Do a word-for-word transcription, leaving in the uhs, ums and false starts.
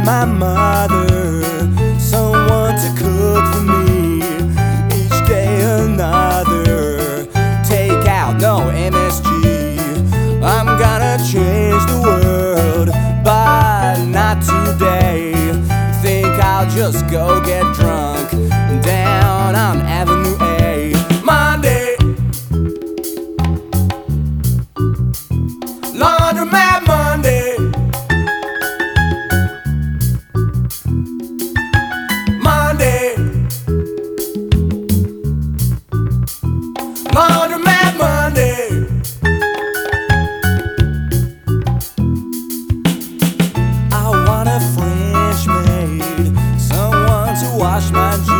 my mother someone to cook for me. Each day another. Take out no M S G. I'm gonna change the world, but not today. Think I'll just go get drunk down on Avenue A. Monday, Laundromat Monday. Monday, Laundromat Monday. I want a French maid, someone to wash my jeans.